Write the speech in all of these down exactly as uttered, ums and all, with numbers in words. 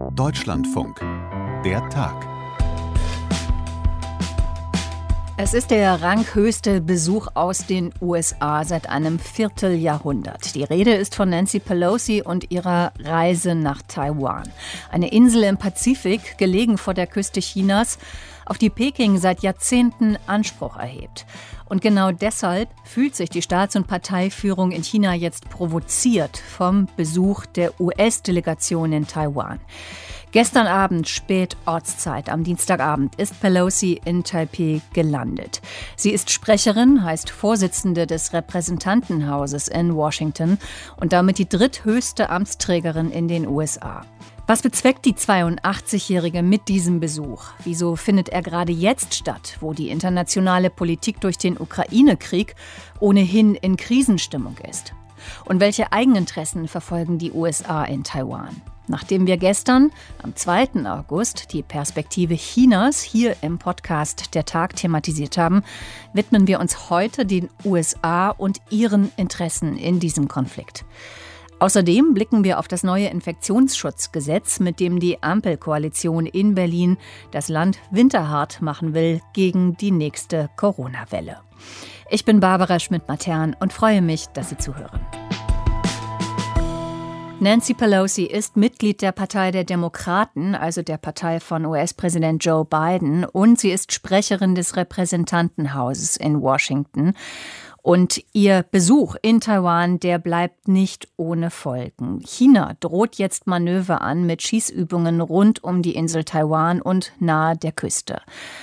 Deutschlandfunk. Der Tag. Es ist der ranghöchste Besuch aus den U S A seit einem Vierteljahrhundert. Die Rede ist von Nancy Pelosi und ihrer Reise nach Taiwan. Eine Insel im Pazifik, gelegen vor der Küste Chinas, auf die Peking seit Jahrzehnten Anspruch erhebt. Und genau deshalb fühlt sich die Staats- und Parteiführung in China jetzt provoziert vom Besuch der U S-Delegation in Taiwan. Gestern Abend, spät Ortszeit, am Dienstagabend, ist Pelosi in Taipeh gelandet. Sie ist Sprecherin, heißt Vorsitzende des Repräsentantenhauses in Washington und damit die dritthöchste Amtsträgerin in den U S A. Was bezweckt die zweiundachtzigjährige mit diesem Besuch? Wieso findet er gerade jetzt statt, wo die internationale Politik durch den Ukraine-Krieg ohnehin in Krisenstimmung ist? Und welche Eigeninteressen verfolgen die U S A in Taiwan? Nachdem wir gestern, am zweiten August, die Perspektive Chinas hier im Podcast Der Tag thematisiert haben, widmen wir uns heute den U S A und ihren Interessen in diesem Konflikt. Außerdem blicken wir auf das neue Infektionsschutzgesetz, mit dem die Ampelkoalition in Berlin das Land winterhart machen will gegen die nächste Corona-Welle. Ich bin Barbara Schmidt-Matern und freue mich, dass Sie zuhören. Nancy Pelosi ist Mitglied der Partei der Demokraten, also der Partei von U S-Präsident Joe Biden, und sie ist Sprecherin des Repräsentantenhauses in Washington. Und ihr Besuch in Taiwan, der bleibt nicht ohne Folgen. China droht jetzt Manöver an mit Schießübungen rund um die Insel Taiwan und nahe der Küste.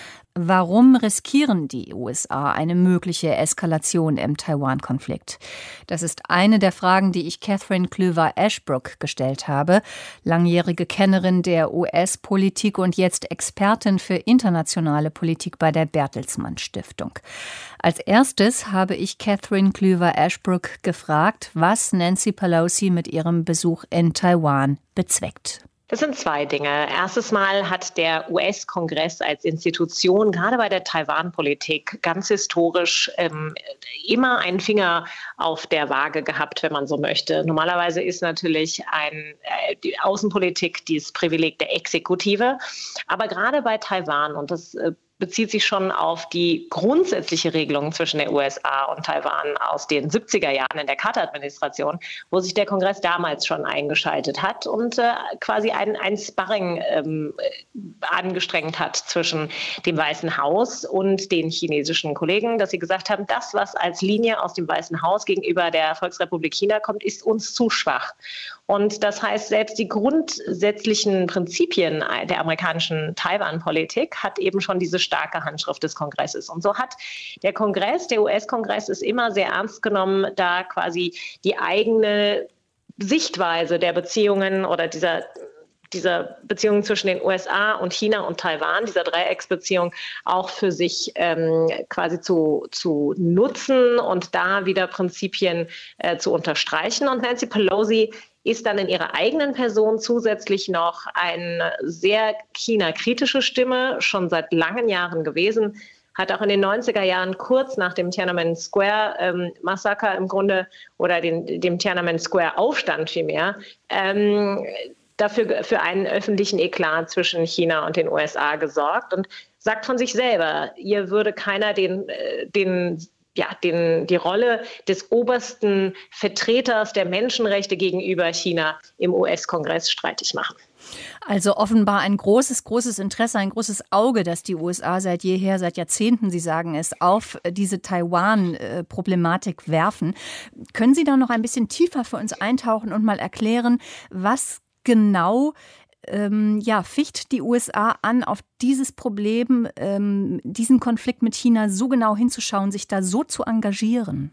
Warum riskieren die U S A eine mögliche Eskalation im Taiwan-Konflikt? Das ist eine der Fragen, die ich Catherine Kluwer-Ashbrook gestellt habe, langjährige Kennerin der U S-Politik und jetzt Expertin für internationale Politik bei der Bertelsmann Stiftung. Als erstes habe ich Catherine Kluwer-Ashbrook gefragt, was Nancy Pelosi mit ihrem Besuch in Taiwan bezweckt. Das sind zwei Dinge. Erstes Mal hat der U S-Kongress als Institution gerade bei der Taiwan-Politik ganz historisch ähm, immer einen Finger auf der Waage gehabt, wenn man so möchte. Normalerweise ist natürlich ein, äh, die Außenpolitik dieses Privileg der Exekutive. Aber gerade bei Taiwan, und das äh, bezieht sich schon auf die grundsätzliche Regelung zwischen der U S A und Taiwan aus den siebziger Jahren in der Carter-Administration, wo sich der Kongress damals schon eingeschaltet hat und äh, quasi ein, ein Sparring ähm, angestrengt hat zwischen dem Weißen Haus und den chinesischen Kollegen, dass sie gesagt haben, das, was als Linie aus dem Weißen Haus gegenüber der Volksrepublik China kommt, ist uns zu schwach. Und das heißt, selbst die grundsätzlichen Prinzipien der amerikanischen Taiwan-Politik hat eben schon diese starke Handschrift des Kongresses. Und so hat der Kongress, der U S-Kongress, es immer sehr ernst genommen, da quasi die eigene Sichtweise der Beziehungen oder dieser dieser Beziehungen zwischen den U S A und China und Taiwan, dieser Dreiecksbeziehung, auch für sich ähm, quasi zu, zu nutzen und da wieder Prinzipien äh, zu unterstreichen. Und Nancy Pelosi ist dann in ihrer eigenen Person zusätzlich noch eine sehr China-kritische Stimme, schon seit langen Jahren gewesen, hat auch in den neunziger Jahren kurz nach dem Tiananmen Square ähm, Massaker im Grunde oder den, dem Tiananmen Square Aufstand vielmehr, ähm, dafür für einen öffentlichen Eklat zwischen China und den U S A gesorgt und sagt von sich selber, ihr würde keiner den, den ja, den, die Rolle des obersten Vertreters der Menschenrechte gegenüber China im U S-Kongress streitig machen. Also offenbar ein großes, großes Interesse, ein großes Auge, das die U S A seit jeher, seit Jahrzehnten, Sie sagen es, auf diese Taiwan-Problematik werfen. Können Sie da noch ein bisschen tiefer für uns eintauchen und mal erklären, was genau ähm, ja, ficht die U S A an, auf dieses Problem, ähm, diesen Konflikt mit China so genau hinzuschauen, sich da so zu engagieren?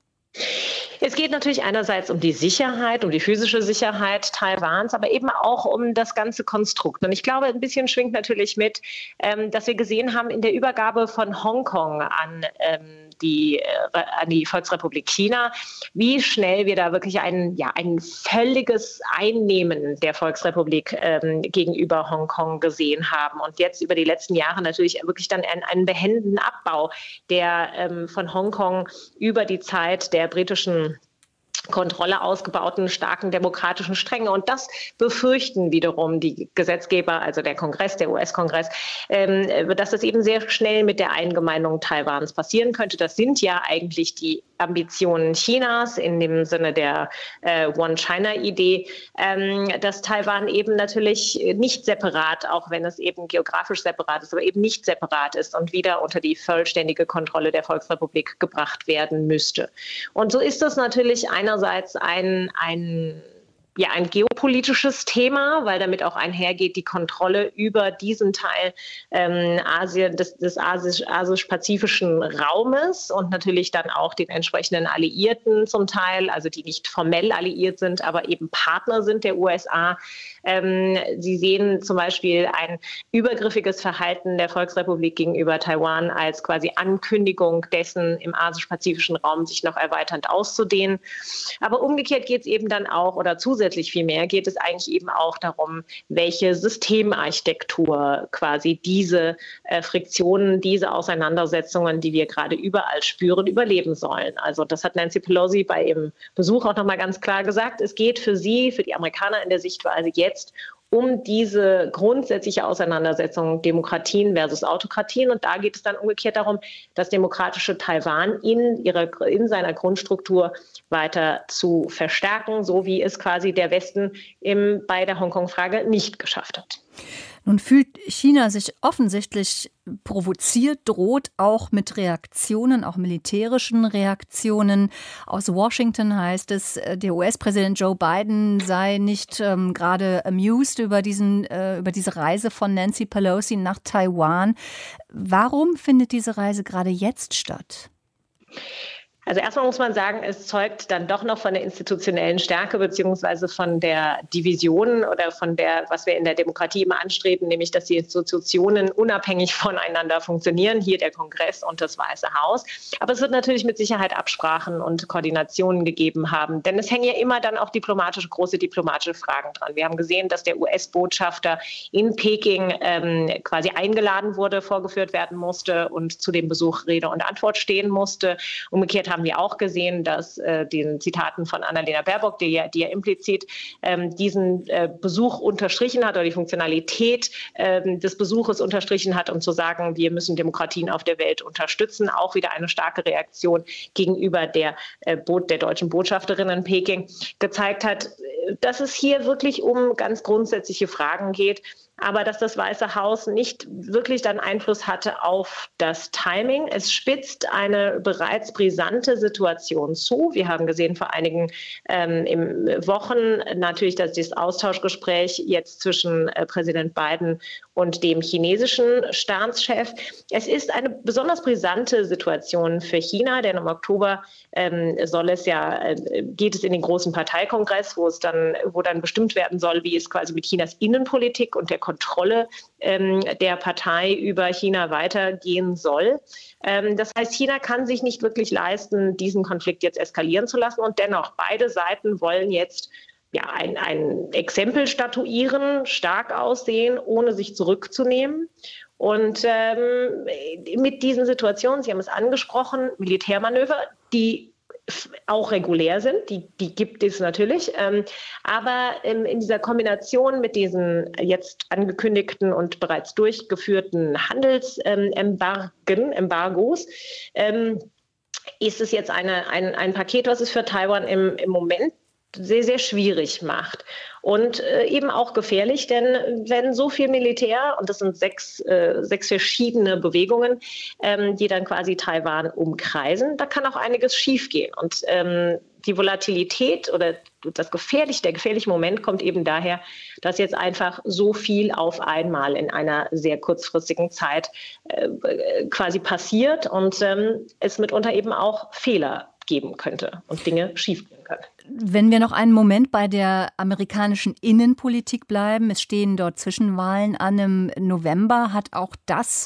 Es geht natürlich einerseits um die Sicherheit, um die physische Sicherheit Taiwans, aber eben auch um das ganze Konstrukt. Und ich glaube, ein bisschen schwingt natürlich mit, ähm, dass wir gesehen haben in der Übergabe von Hongkong an ähm, die, äh, an die Volksrepublik China, wie schnell wir da wirklich ein, ja, ein völliges Einnehmen der Volksrepublik ähm, gegenüber Hongkong gesehen haben. Und jetzt über die letzten Jahre natürlich wirklich dann einen, einen behenden Abbau, der ähm, von Hongkong über die Zeit der britischen Kontrolle ausgebauten, starken demokratischen Stränge. Und das befürchten wiederum die Gesetzgeber, also der Kongress, der U S-Kongress, ähm, dass das eben sehr schnell mit der Eingemeindung Taiwans passieren könnte. Das sind ja eigentlich die Ambitionen Chinas in dem Sinne der äh, One-China-Idee, ähm, dass Taiwan eben natürlich nicht separat, auch wenn es eben geografisch separat ist, aber eben nicht separat ist und wieder unter die vollständige Kontrolle der Volksrepublik gebracht werden müsste. Und so ist das natürlich einer Einerseits ein, ein, ja, ein geopolitisches Thema, weil damit auch einhergeht die Kontrolle über diesen Teil ähm, Asien, des, des asisch, asisch-pazifischen Raumes und natürlich dann auch den entsprechenden Alliierten zum Teil, also die nicht formell alliiert sind, aber eben Partner sind der U S A. Ähm, Sie sehen zum Beispiel ein übergriffiges Verhalten der Volksrepublik gegenüber Taiwan als quasi Ankündigung dessen, im asisch-pazifischen Raum sich noch erweiternd auszudehnen. Aber umgekehrt geht es eben dann auch, oder zusätzlich vielmehr geht es eigentlich eben auch darum, welche Systemarchitektur quasi diese äh, Friktionen, diese Auseinandersetzungen, die wir gerade überall spüren, überleben sollen. Also das hat Nancy Pelosi bei ihrem Besuch auch nochmal ganz klar gesagt. Es geht für sie, für die Amerikaner in der Sichtweise jetzt um diese grundsätzliche Auseinandersetzung Demokratien versus Autokratien. Und da geht es dann umgekehrt darum, das demokratische Taiwan in, ihrer, in seiner Grundstruktur weiter zu verstärken, so wie es quasi der Westen im, bei der Hongkong-Frage nicht geschafft hat. Nun fühlt China sich offensichtlich provoziert, droht auch mit Reaktionen, auch militärischen Reaktionen. Aus Washington heißt es, der U S-Präsident Joe Biden sei nicht ähm, gerade amused über, diesen, äh, über diese Reise von Nancy Pelosi nach Taiwan. Warum findet diese Reise gerade jetzt statt? Also erstmal muss man sagen, es zeugt dann doch noch von der institutionellen Stärke beziehungsweise von der Division oder von der, was wir in der Demokratie immer anstreben, nämlich dass die Institutionen unabhängig voneinander funktionieren, hier der Kongress und das Weiße Haus. Aber es wird natürlich mit Sicherheit Absprachen und Koordinationen gegeben haben, denn es hängen ja immer dann auch diplomatische, große diplomatische Fragen dran. Wir haben gesehen, dass der U S-Botschafter in Peking ähm, quasi eingeladen wurde, vorgeführt werden musste und zu dem Besuch Rede und Antwort stehen musste. Umgekehrt haben wir auch gesehen, dass äh, den Zitaten von Annalena Baerbock, die ja, die ja implizit ähm, diesen äh, Besuch unterstrichen hat oder die Funktionalität äh, des Besuches unterstrichen hat, um zu sagen, wir müssen Demokratien auf der Welt unterstützen. Auch wieder eine starke Reaktion gegenüber der, äh, der deutschen Botschafterin in Peking gezeigt hat, dass es hier wirklich um ganz grundsätzliche Fragen geht. Aber dass das Weiße Haus nicht wirklich dann Einfluss hatte auf das Timing. Es spitzt eine bereits brisante Situation zu. Wir haben gesehen vor einigen ähm, im Wochen natürlich, dass das Austauschgespräch jetzt zwischen äh, Präsident Biden und dem chinesischen Staatschef. Es ist eine besonders brisante Situation für China, denn im Oktober ähm, soll es ja, äh, geht es in den großen Parteikongress, wo es dann, wo dann bestimmt werden soll, wie es quasi mit Chinas Innenpolitik und der Kontrolle ähm, der Partei über China weitergehen soll. Ähm, das heißt, China kann sich nicht wirklich leisten, diesen Konflikt jetzt eskalieren zu lassen. Und dennoch, beide Seiten wollen jetzt ja, ein, ein Exempel statuieren, stark aussehen, ohne sich zurückzunehmen. Und ähm, mit diesen Situationen, Sie haben es angesprochen, Militärmanöver, die auch regulär sind, die, die gibt es natürlich. Ähm, aber ähm, in dieser Kombination mit diesen jetzt angekündigten und bereits durchgeführten Handelsembargen, ähm, Embargos, ähm, ist es jetzt eine, ein, ein Paket, was es für Taiwan im, im Moment sehr, sehr schwierig macht. Und äh, eben auch gefährlich, denn wenn so viel Militär, und das sind sechs, äh, sechs verschiedene Bewegungen, ähm, die dann quasi Taiwan umkreisen, da kann auch einiges schiefgehen. Und ähm, die Volatilität oder das gefährliche, der gefährliche Moment kommt eben daher, dass jetzt einfach so viel auf einmal in einer sehr kurzfristigen Zeit äh, quasi passiert und ähm, es mitunter eben auch Fehler geben könnte und Dinge schiefgehen können. Wenn wir noch einen Moment bei der amerikanischen Innenpolitik bleiben, es stehen dort Zwischenwahlen an im November, hat auch das,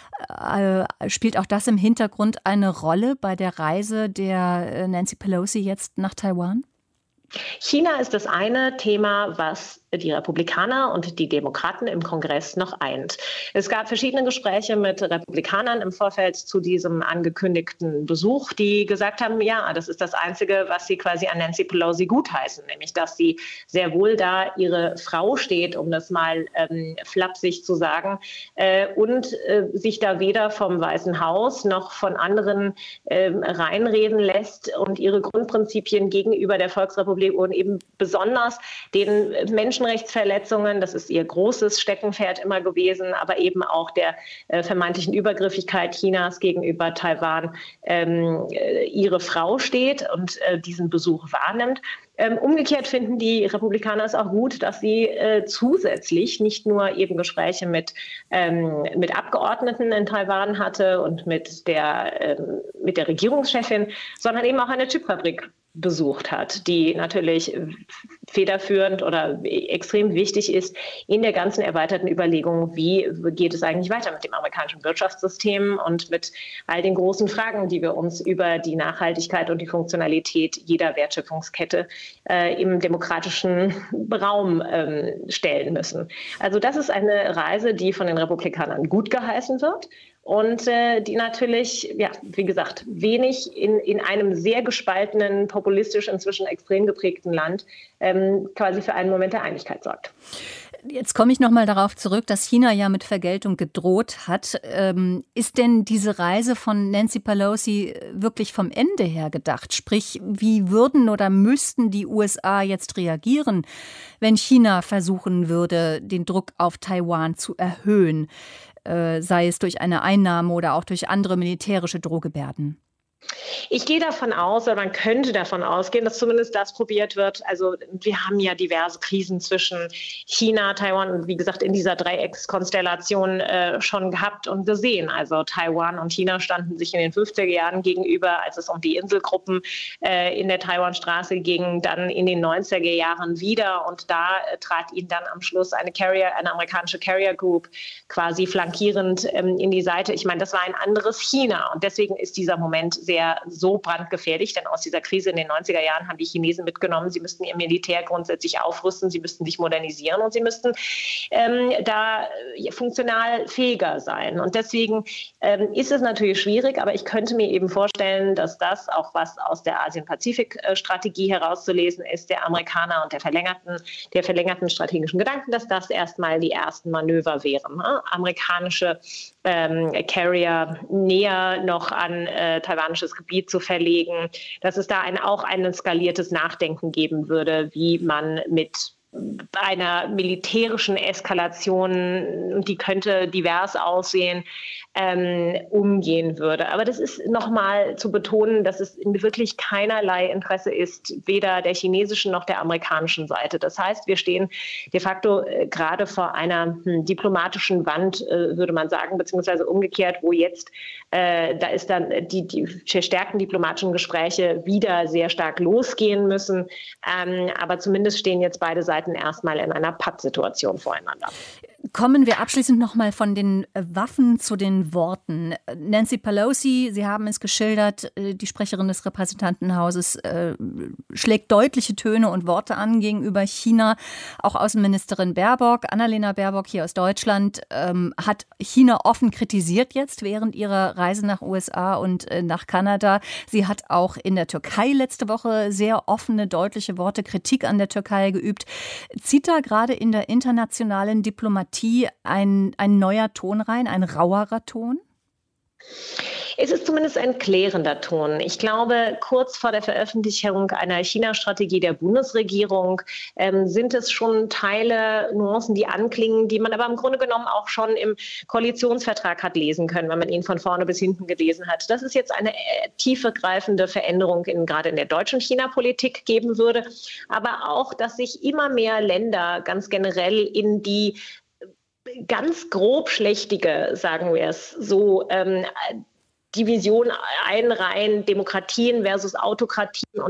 äh, spielt auch das im Hintergrund eine Rolle bei der Reise der Nancy Pelosi jetzt nach Taiwan? China ist das eine Thema, was die Republikaner und die Demokraten im Kongress noch eint. Es gab verschiedene Gespräche mit Republikanern im Vorfeld zu diesem angekündigten Besuch, die gesagt haben, ja, das ist das Einzige, was sie quasi an Nancy Pelosi gutheißen, nämlich dass sie sehr wohl da ihre Frau steht, um das mal ähm, flapsig zu sagen, äh, und äh, sich da weder vom Weißen Haus noch von anderen äh, reinreden lässt und ihre Grundprinzipien gegenüber der Volksrepublik und eben besonders den Menschenrechtsverletzungen, das ist ihr großes Steckenpferd immer gewesen, aber eben auch der äh, vermeintlichen Übergriffigkeit Chinas gegenüber Taiwan, ähm, äh, ihre Frau steht und äh, diesen Besuch wahrnimmt. Ähm, umgekehrt finden die Republikaner es auch gut, dass sie äh, zusätzlich nicht nur eben Gespräche mit, ähm, mit Abgeordneten in Taiwan hatte und mit der, ähm, mit der Regierungschefin, sondern eben auch eine Chipfabrik besucht hat, die natürlich federführend oder extrem wichtig ist in der ganzen erweiterten Überlegung, wie geht es eigentlich weiter mit dem amerikanischen Wirtschaftssystem und mit all den großen Fragen, die wir uns über die Nachhaltigkeit und die Funktionalität jeder Wertschöpfungskette äh, im demokratischen Raum ähm, stellen müssen. Also das ist eine Reise, die von den Republikanern gut geheißen wird. Und äh, die natürlich, ja, wie gesagt, wenig in, in einem sehr gespaltenen, populistisch inzwischen extrem geprägten Land ähm, quasi für einen Moment der Einigkeit sorgt. Jetzt komme ich noch mal darauf zurück, dass China ja mit Vergeltung gedroht hat. Ähm, ist denn diese Reise von Nancy Pelosi wirklich vom Ende her gedacht? Sprich, wie würden oder müssten die U S A jetzt reagieren, wenn China versuchen würde, den Druck auf Taiwan zu erhöhen? Sei es durch eine Einnahme oder auch durch andere militärische Drohgebärden? Ich gehe davon aus, oder man könnte davon ausgehen, dass zumindest das probiert wird. Also wir haben ja diverse Krisen zwischen China, Taiwan und wie gesagt in dieser Dreieckskonstellation äh, schon gehabt und gesehen. Also Taiwan und China standen sich in den fünfziger Jahren gegenüber, als es um die Inselgruppen äh, in der Taiwanstraße ging, dann in den neunziger Jahren wieder. Und da äh, trat ihnen dann am Schluss eine Carrier, eine amerikanische Carrier Group quasi flankierend ähm, in die Seite. Ich meine, das war ein anderes China und deswegen ist dieser Moment sehr so brandgefährlich, denn aus dieser Krise in den neunziger Jahren haben die Chinesen mitgenommen, sie müssten ihr Militär grundsätzlich aufrüsten, sie müssten sich modernisieren und sie müssten ähm, da funktional fähiger sein. Und deswegen ähm, ist es natürlich schwierig, aber ich könnte mir eben vorstellen, dass das auch was aus der Asien-Pazifik-Strategie herauszulesen ist, der Amerikaner und der verlängerten, der verlängerten strategischen Gedanken, dass das erstmal die ersten Manöver wären. Ne? Amerikanische ähm, Carrier näher noch an äh, taiwanisches Gebiet zu verlegen, dass es da ein, auch ein skaliertes Nachdenken geben würde, wie man mit einer militärischen Eskalation, und die könnte divers aussehen, ähm, umgehen würde. Aber das ist nochmal zu betonen, dass es wirklich keinerlei Interesse ist, weder der chinesischen noch der amerikanischen Seite. Das heißt, wir stehen de facto äh, gerade vor einer hm, diplomatischen Wand, äh, würde man sagen, beziehungsweise umgekehrt, wo jetzt, äh, da ist dann die, die verstärkten diplomatischen Gespräche wieder sehr stark losgehen müssen. Ähm, aber zumindest stehen jetzt beide Seiten erstmal in einer Pattsituation voreinander. Kommen wir abschließend noch mal von den Waffen zu den Worten. Nancy Pelosi, Sie haben es geschildert, die Sprecherin des Repräsentantenhauses, äh, schlägt deutliche Töne und Worte an gegenüber China. Auch Außenministerin Baerbock, Annalena Baerbock hier aus Deutschland, ähm, hat China offen kritisiert jetzt während ihrer Reise nach U S A und äh, nach Kanada. Sie hat auch in der Türkei letzte Woche sehr offene, deutliche Worte, Kritik an der Türkei geübt. Zieht da gerade in der internationalen Diplomatie Ein, ein neuer Ton rein, ein rauerer Ton? Es ist zumindest ein klärender Ton. Ich glaube, kurz vor der Veröffentlichung einer China-Strategie der Bundesregierung ähm, sind es schon Teile, Nuancen, die anklingen, die man aber im Grunde genommen auch schon im Koalitionsvertrag hat lesen können, wenn man ihn von vorne bis hinten gelesen hat. Dass es jetzt eine äh, tiefergreifende Veränderung in, gerade in der deutschen China-Politik geben würde, aber auch, dass sich immer mehr Länder ganz generell in die ganz grobschlächtige, sagen wir es so, ähm, Division einreihen, Demokratien versus Autokratien und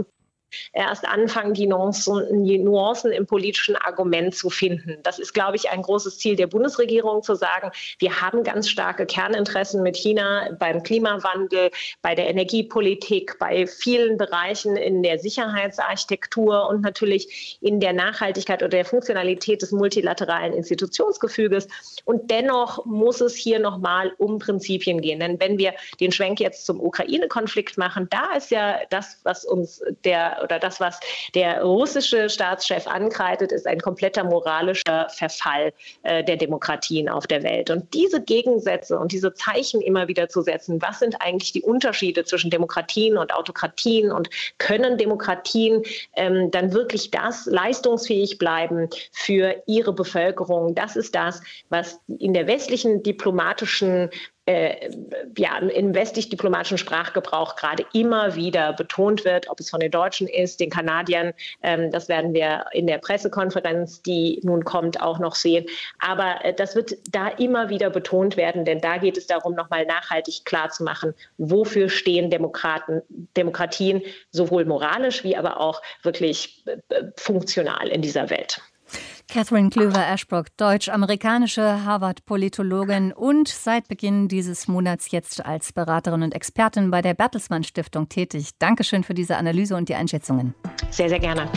erst anfangen, die Nuancen, die Nuancen im politischen Argument zu finden. Das ist, glaube ich, ein großes Ziel der Bundesregierung, zu sagen, wir haben ganz starke Kerninteressen mit China beim Klimawandel, bei der Energiepolitik, bei vielen Bereichen in der Sicherheitsarchitektur und natürlich in der Nachhaltigkeit oder der Funktionalität des multilateralen Institutionsgefüges. Und dennoch muss es hier nochmal um Prinzipien gehen. Denn wenn wir den Schwenk jetzt zum Ukraine-Konflikt machen, da ist ja das, was uns der oder das, was der russische Staatschef ankreidet, ist ein kompletter moralischer Verfall äh, der Demokratien auf der Welt. Und diese Gegensätze und diese Zeichen immer wieder zu setzen, was sind eigentlich die Unterschiede zwischen Demokratien und Autokratien und können Demokratien ähm, dann wirklich das leistungsfähig bleiben für ihre Bevölkerung? Das ist das, was in der westlichen diplomatischen Äh, ja, im westlich-diplomatischen Sprachgebrauch gerade immer wieder betont wird, ob es von den Deutschen ist, den Kanadiern, ähm, das werden wir in der Pressekonferenz, die nun kommt, auch noch sehen. Aber äh, das wird da immer wieder betont werden, denn da geht es darum, nochmal nachhaltig klarzumachen, wofür stehen Demokraten, Demokratien, sowohl moralisch wie aber auch wirklich äh, funktional in dieser Welt. Catherine Kluwer-Ashbrook, deutsch-amerikanische Harvard-Politologin und seit Beginn dieses Monats jetzt als Beraterin und Expertin bei der Bertelsmann Stiftung tätig. Dankeschön für diese Analyse und die Einschätzungen. Sehr, sehr gerne.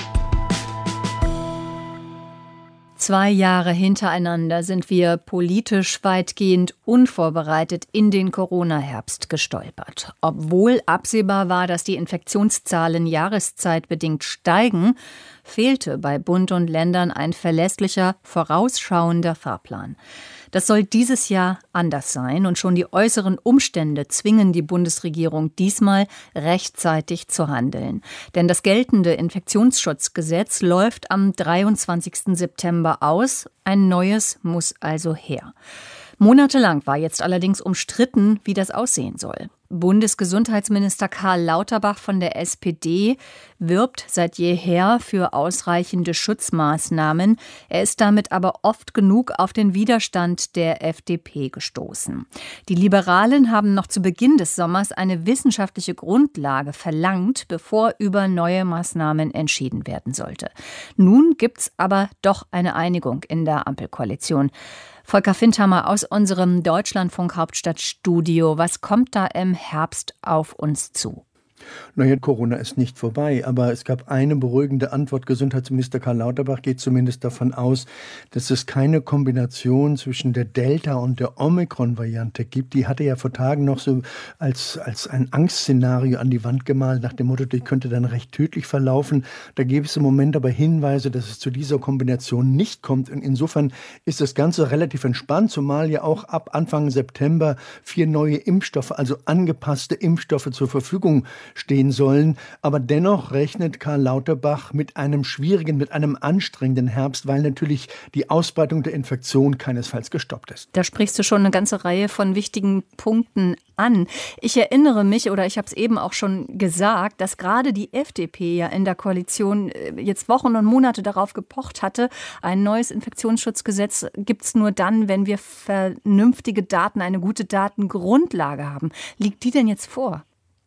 Zwei Jahre hintereinander sind wir politisch weitgehend unvorbereitet in den Corona-Herbst gestolpert. Obwohl absehbar war, dass die Infektionszahlen jahreszeitbedingt steigen, fehlte bei Bund und Ländern ein verlässlicher, vorausschauender Fahrplan. Das soll dieses Jahr anders sein und schon die äußeren Umstände zwingen die Bundesregierung diesmal rechtzeitig zu handeln. Denn das geltende Infektionsschutzgesetz läuft am dreiundzwanzigsten September aus. Ein neues muss also her. Monatelang war jetzt allerdings umstritten, wie das aussehen soll. Bundesgesundheitsminister Karl Lauterbach von der S P D wirbt seit jeher für ausreichende Schutzmaßnahmen. Er ist damit aber oft genug auf den Widerstand der F D P gestoßen. Die Liberalen haben noch zu Beginn des Sommers eine wissenschaftliche Grundlage verlangt, bevor über neue Maßnahmen entschieden werden sollte. Nun gibt's aber doch eine Einigung in der Ampelkoalition. Volker Findhammer aus unserem Deutschlandfunk-Hauptstadtstudio. Was kommt da im Herbst auf uns zu? Naja, Corona ist nicht vorbei, aber es gab eine beruhigende Antwort. Gesundheitsminister Karl Lauterbach geht zumindest davon aus, dass es keine Kombination zwischen der Delta- und der Omikron-Variante gibt. Die hatte ja vor Tagen noch so als, als ein Angstszenario an die Wand gemalt, nach dem Motto, die könnte dann recht tödlich verlaufen. Da gäbe es im Moment aber Hinweise, dass es zu dieser Kombination nicht kommt. Und insofern ist das Ganze relativ entspannt, zumal ja auch ab Anfang September vier neue Impfstoffe, also angepasste Impfstoffe zur Verfügung stehen sollen. Aber dennoch rechnet Karl Lauterbach mit einem schwierigen, mit einem anstrengenden Herbst, weil natürlich die Ausbreitung der Infektion keinesfalls gestoppt ist. Da sprichst du schon eine ganze Reihe von wichtigen Punkten an. Ich erinnere mich, oder ich habe es eben auch schon gesagt, dass gerade die F D P ja in der Koalition jetzt Wochen und Monate darauf gepocht hatte, ein neues Infektionsschutzgesetz gibt es nur dann, wenn wir vernünftige Daten, eine gute Datengrundlage haben. Liegt die denn jetzt vor?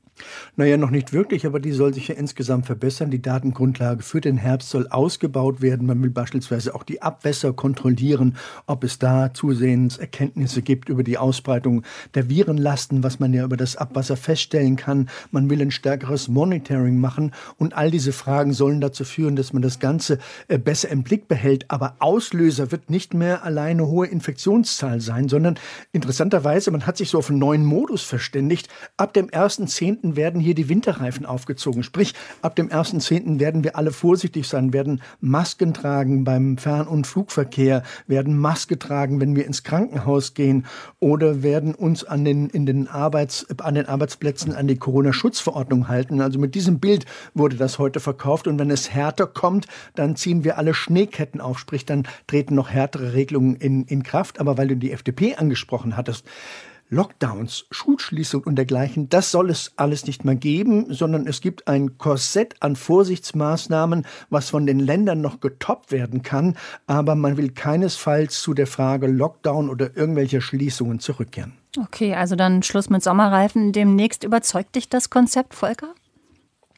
Naja, noch nicht wirklich, aber die soll sich ja insgesamt verbessern. Die Datengrundlage für den Herbst soll ausgebaut werden. Man will beispielsweise auch die Abwässer kontrollieren, ob es da zusehends Erkenntnisse gibt über die Ausbreitung der Virenlasten, was man ja über das Abwasser feststellen kann. Man will ein stärkeres Monitoring machen und all diese Fragen sollen dazu führen, dass man das Ganze besser im Blick behält. Aber Auslöser wird nicht mehr alleine hohe Infektionszahl sein, sondern interessanterweise, man hat sich so auf einen neuen Modus verständigt. Ab dem ersten zehnten werden hier die Winterreifen aufgezogen. Sprich, ab dem ersten zehnten werden wir alle vorsichtig sein, werden Masken tragen beim Fern- und Flugverkehr, werden Maske tragen, wenn wir ins Krankenhaus gehen oder werden uns an den, in den, Arbeits, an den Arbeitsplätzen an die Corona-Schutzverordnung halten. Also mit diesem Bild wurde das heute verkauft. Und wenn es härter kommt, dann ziehen wir alle Schneeketten auf. Sprich, dann treten noch härtere Regelungen in, in Kraft. Aber weil du die F D P angesprochen hattest, Lockdowns, Schulschließung und dergleichen, das soll es alles nicht mehr geben, sondern es gibt ein Korsett an Vorsichtsmaßnahmen, was von den Ländern noch getoppt werden kann, aber man will keinesfalls zu der Frage Lockdown oder irgendwelcher Schließungen zurückkehren. Okay, also dann Schluss mit Sommerreifen demnächst. Überzeugt dich das Konzept, Volker?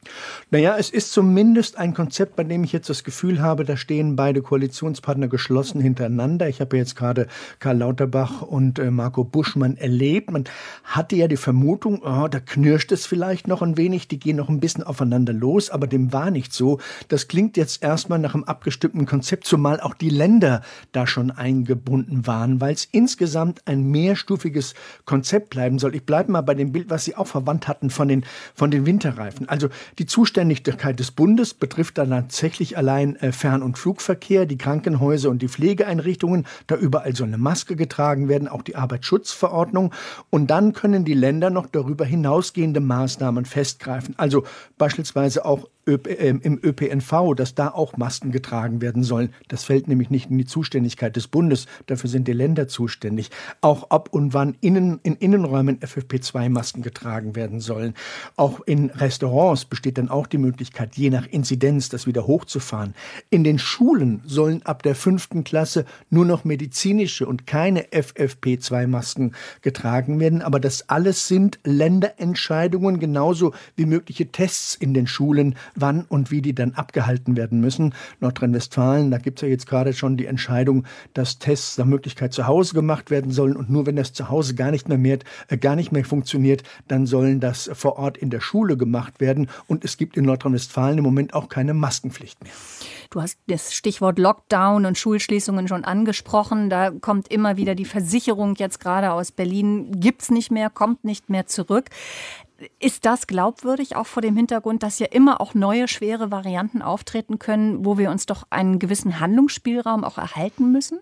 Naja, es ist zumindest ein Konzept, bei dem ich jetzt das Gefühl habe, da stehen beide Koalitionspartner geschlossen hintereinander. Ich habe jetzt gerade Karl Lauterbach und äh, Marco Buschmann erlebt. Man hatte ja die Vermutung, oh, da knirscht es vielleicht noch ein wenig, die gehen noch ein bisschen aufeinander los, aber dem war nicht so. Das klingt jetzt erstmal nach einem abgestimmten Konzept, zumal auch die Länder da schon eingebunden waren, weil es insgesamt ein mehrstufiges Konzept bleiben soll. Ich bleibe mal bei dem Bild, was Sie auch verwandt hatten von den, von den Winterreifen. Also die Zuständigkeit des Bundes betrifft dann tatsächlich allein äh, Fern- und Flugverkehr, die Krankenhäuser und die Pflegeeinrichtungen. Da überall soll eine Maske getragen werden, auch die Arbeitsschutzverordnung. Und dann können die Länder noch darüber hinausgehende Maßnahmen festgreifen. Also beispielsweise auch im Ö P N V, dass da auch Masken getragen werden sollen. Das fällt nämlich nicht in die Zuständigkeit des Bundes. Dafür sind die Länder zuständig. Auch ob und wann innen, in Innenräumen F F P zwei Masken getragen werden sollen. Auch in Restaurants besteht dann auch die Möglichkeit, je nach Inzidenz das wieder hochzufahren. In den Schulen sollen ab der fünften Klasse nur noch medizinische und keine F F P zwei Masken getragen werden. Aber das alles sind Länderentscheidungen, genauso wie mögliche Tests in den Schulen, wann und wie die dann abgehalten werden müssen. Nordrhein-Westfalen, da gibt es ja jetzt gerade schon die Entscheidung, dass Tests nach Möglichkeit zu Hause gemacht werden sollen und nur wenn das zu Hause gar nicht mehr, mehr, äh, gar nicht mehr funktioniert, dann sollen das vor Ort in der Schule gemacht werden und es gibt in Nordrhein-Westfalen im Moment auch keine Maskenpflicht mehr. Du hast das Stichwort Lockdown und Schulschließungen schon angesprochen. Da kommt immer wieder die Versicherung jetzt gerade aus Berlin, gibt's nicht mehr, kommt nicht mehr zurück. Ist das glaubwürdig, auch vor dem Hintergrund, dass ja immer auch neue, schwere Varianten auftreten können, wo wir uns doch einen gewissen Handlungsspielraum auch erhalten müssen?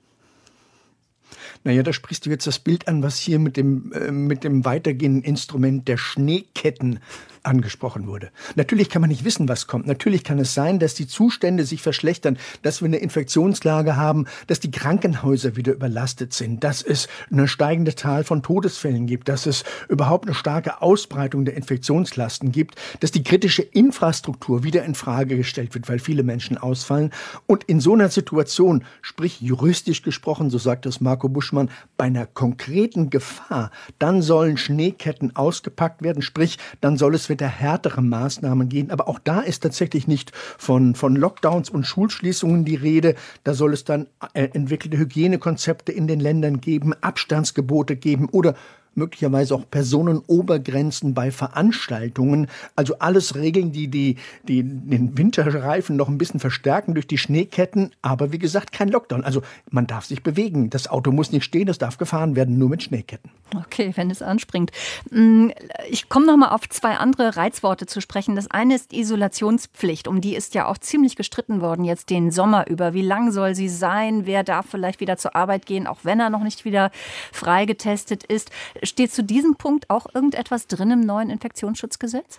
Naja, da sprichst du jetzt das Bild an, was hier mit dem, äh, mit dem weitergehenden Instrument der Schneeketten angesprochen wurde. Natürlich kann man nicht wissen, was kommt. Natürlich kann es sein, dass die Zustände sich verschlechtern, dass wir eine Infektionslage haben, dass die Krankenhäuser wieder überlastet sind, dass es eine steigende Zahl von Todesfällen gibt, dass es überhaupt eine starke Ausbreitung der Infektionslasten gibt, dass die kritische Infrastruktur wieder in Frage gestellt wird, weil viele Menschen ausfallen. Und in so einer Situation, sprich juristisch gesprochen, so sagt es Marco Buschmann, bei einer konkreten Gefahr, dann sollen Schneeketten ausgepackt werden, sprich, dann soll es wieder härtere Maßnahmen gehen. Aber auch da ist tatsächlich nicht von, von Lockdowns und Schulschließungen die Rede. Da soll es dann äh, entwickelte Hygienekonzepte in den Ländern geben, Abstandsgebote geben oder möglicherweise auch Personenobergrenzen bei Veranstaltungen. Also alles Regeln, die, die, die den Winterreifen noch ein bisschen verstärken durch die Schneeketten. Aber wie gesagt, kein Lockdown. Also man darf sich bewegen. Das Auto muss nicht stehen, es darf gefahren werden, nur mit Schneeketten. Okay, wenn es anspringt. Ich komme noch mal auf zwei andere Reizworte zu sprechen. Das eine ist Isolationspflicht. Um die ist ja auch ziemlich gestritten worden jetzt den Sommer über. Wie lang soll sie sein? Wer darf vielleicht wieder zur Arbeit gehen, auch wenn er noch nicht wieder freigetestet ist? Steht zu diesem Punkt auch irgendetwas drin im neuen Infektionsschutzgesetz?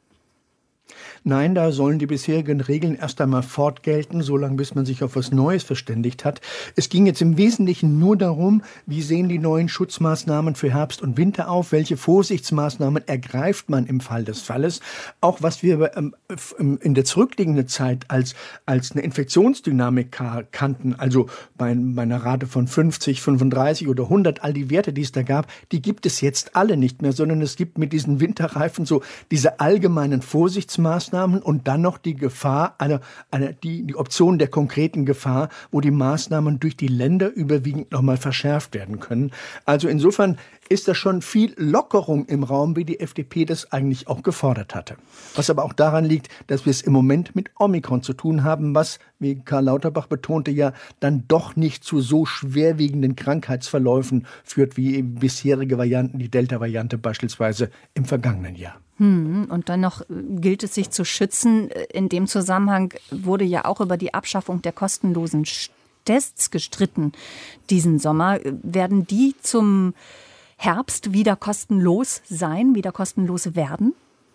Nein, da sollen die bisherigen Regeln erst einmal fortgelten, solange bis man sich auf was Neues verständigt hat. Es ging jetzt im Wesentlichen nur darum, wie sehen die neuen Schutzmaßnahmen für Herbst und Winter auf, welche Vorsichtsmaßnahmen ergreift man im Fall des Falles. Auch was wir ähm, in der zurückliegenden Zeit als, als eine Infektionsdynamik kannten, also bei, bei einer Rate von fünfzig, fünfunddreißig oder hundert, all die Werte, die es da gab, die gibt es jetzt alle nicht mehr, sondern es gibt mit diesen Winterreifen so diese allgemeinen Vorsichtsmaßnahmen und dann noch die Gefahr, eine, eine, die, die Option der konkreten Gefahr, wo die Maßnahmen durch die Länder überwiegend nochmal verschärft werden können. Also insofern ist da schon viel Lockerung im Raum, wie die F D P das eigentlich auch gefordert hatte. Was aber auch daran liegt, dass wir es im Moment mit Omikron zu tun haben, was, wie Karl Lauterbach betonte, ja dann doch nicht zu so schwerwiegenden Krankheitsverläufen führt wie bisherige Varianten, die Delta-Variante beispielsweise im vergangenen Jahr. Hm, und dann noch gilt es, sich zu schützen. In dem Zusammenhang wurde ja auch über die Abschaffung der kostenlosen Tests gestritten diesen Sommer. Werden die zum Herbst wieder kostenlos sein, wieder kostenlos werden?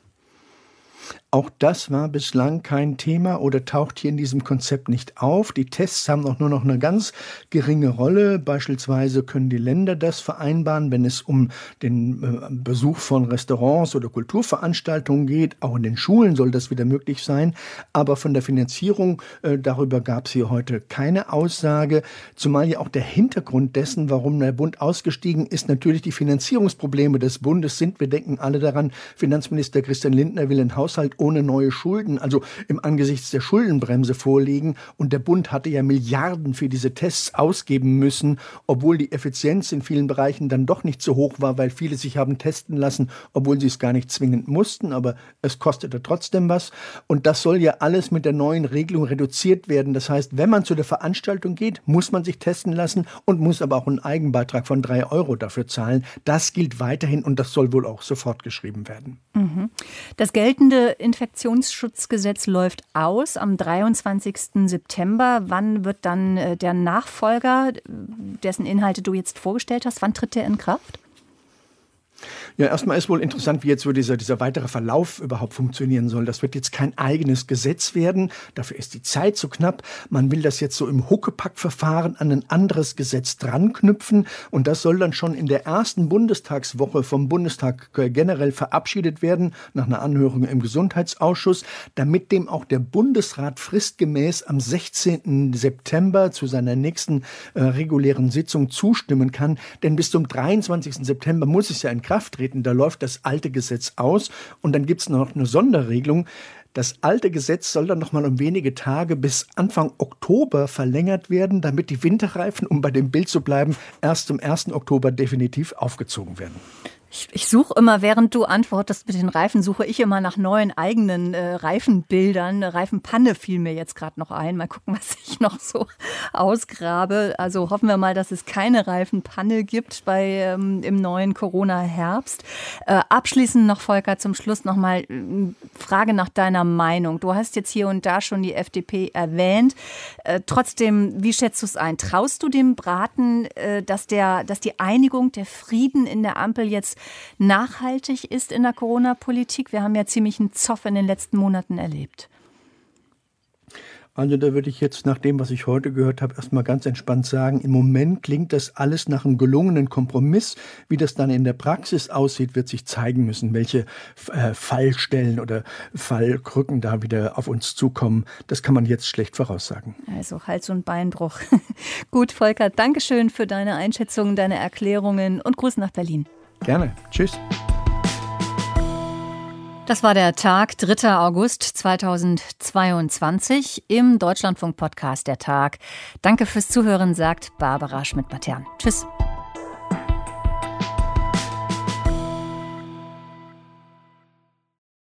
Auch das war bislang kein Thema oder taucht hier in diesem Konzept nicht auf. Die Tests haben auch nur noch eine ganz geringe Rolle. Beispielsweise können die Länder das vereinbaren, wenn es um den Besuch von Restaurants oder Kulturveranstaltungen geht. Auch in den Schulen soll das wieder möglich sein. Aber von der Finanzierung, äh, darüber gab es hier heute keine Aussage. Zumal ja auch der Hintergrund dessen, warum der Bund ausgestiegen ist, natürlich die Finanzierungsprobleme des Bundes sind. Wir denken alle daran, Finanzminister Christian Lindner will den Haushalt Haushalt ohne neue Schulden, also im Angesichts der Schuldenbremse vorliegen. Und der Bund hatte ja Milliarden für diese Tests ausgeben müssen, obwohl die Effizienz in vielen Bereichen dann doch nicht so hoch war, weil viele sich haben testen lassen, obwohl sie es gar nicht zwingend mussten. Aber es kostete trotzdem was. Und das soll ja alles mit der neuen Regelung reduziert werden. Das heißt, wenn man zu der Veranstaltung geht, muss man sich testen lassen und muss aber auch einen Eigenbeitrag von drei Euro dafür zahlen. Das gilt weiterhin und das soll wohl auch sofort geschrieben werden. Das geltende Infektionsschutzgesetz läuft aus am dreiundzwanzigsten September. Wann wird dann der Nachfolger, dessen Inhalte du jetzt vorgestellt hast, wann tritt der in Kraft? Ja, erstmal ist wohl interessant, wie jetzt so dieser, dieser weitere Verlauf überhaupt funktionieren soll. Das wird jetzt kein eigenes Gesetz werden. Dafür ist die Zeit zu knapp. Man will das jetzt so im Huckepack-Verfahren an ein anderes Gesetz dranknüpfen. Und das soll dann schon in der ersten Bundestagswoche vom Bundestag generell verabschiedet werden, nach einer Anhörung im Gesundheitsausschuss, damit dem auch der Bundesrat fristgemäß am sechzehnten September zu seiner nächsten äh, regulären Sitzung zustimmen kann. Denn bis zum dreiundzwanzigsten September muss es ja in Kraft treten. Da läuft das alte Gesetz aus und dann gibt es noch eine Sonderregelung. Das alte Gesetz soll dann noch mal um wenige Tage bis Anfang Oktober verlängert werden, damit die Winterreifen, um bei dem Bild zu bleiben, erst zum ersten Oktober definitiv aufgezogen werden. Ich, ich suche immer, während du antwortest mit den Reifen, suche ich immer nach neuen eigenen äh, Reifenbildern. Reifenpanne fiel mir jetzt gerade noch ein. Mal gucken, was ich noch so ausgrabe. Also hoffen wir mal, dass es keine Reifenpanne gibt bei ähm, im neuen Corona-Herbst. Äh, abschließend noch, Volker, zum Schluss noch mal äh, Frage nach deiner Meinung. Du hast jetzt hier und da schon die F D P erwähnt. Äh, trotzdem, wie schätzt du es ein? Traust du dem Braten, äh, dass, der, dass die Einigung, der Frieden in der Ampel jetzt nachhaltig ist in der Corona-Politik? Wir haben ja ziemlich einen Zoff in den letzten Monaten erlebt. Also da würde ich jetzt nach dem, was ich heute gehört habe, erstmal ganz entspannt sagen, im Moment klingt das alles nach einem gelungenen Kompromiss. Wie das dann in der Praxis aussieht, wird sich zeigen müssen, welche äh, Fallstellen oder Fallkrücken da wieder auf uns zukommen. Das kann man jetzt schlecht voraussagen. Also Hals- und Beinbruch. Gut, Volker, Dankeschön für deine Einschätzungen, deine Erklärungen und Gruß nach Berlin. Gerne. Tschüss. Das war der Tag, dritter August zweitausendzweiundzwanzig im Deutschlandfunk-Podcast Der Tag. Danke fürs Zuhören, sagt Barbara Schmidt-Matern. Tschüss.